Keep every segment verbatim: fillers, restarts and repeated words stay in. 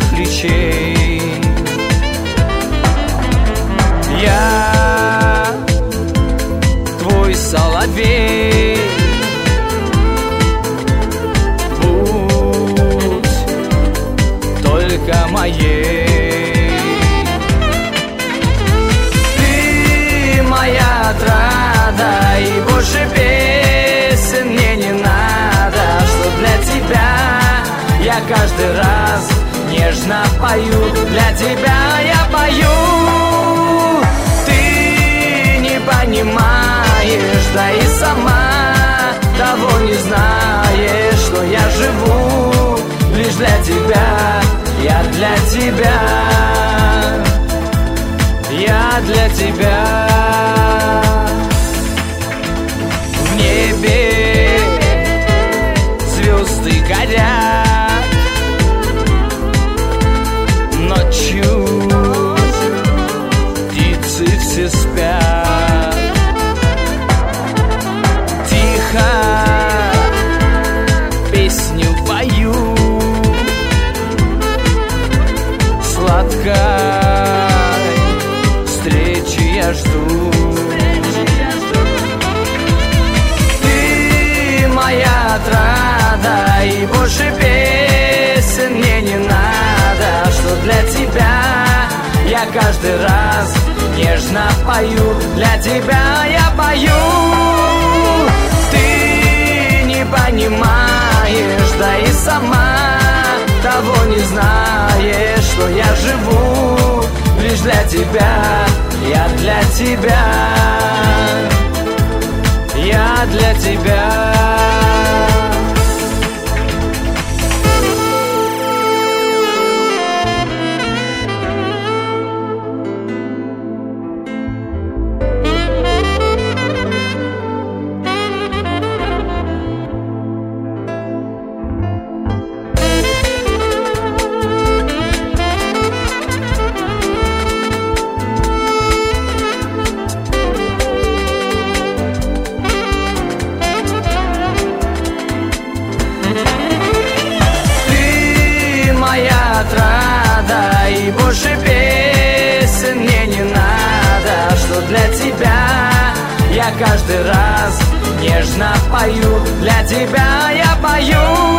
речей. Я твой соловей, будь только моей. Ты моя отрада, и больше песен мне не надо, что для тебя я каждый раз нежно пою, для тебя я пою. Ты не понимаешь, да и сама того не знаешь, что я живу лишь для тебя, я для тебя, я для тебя. В небе звезды горят, ночью птицы все спят. Тихо песню пою, сладкой встречи я жду. Ты моя отрада, и больше песен мне не надо, что для тебя я каждый раз нежно пою, для тебя я пою. Ты не понимаешь, да и сама того не знаешь, что я живу лишь для тебя, я для тебя, я для тебя. Отрада, и больше песен мне не надо, что для тебя я каждый раз нежно пою, для тебя я пою.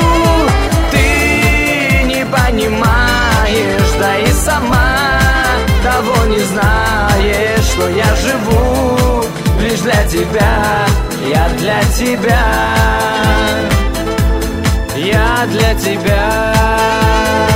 Ты не понимаешь, да и сама того не знаешь, что я живу лишь для тебя, я для тебя, я для тебя.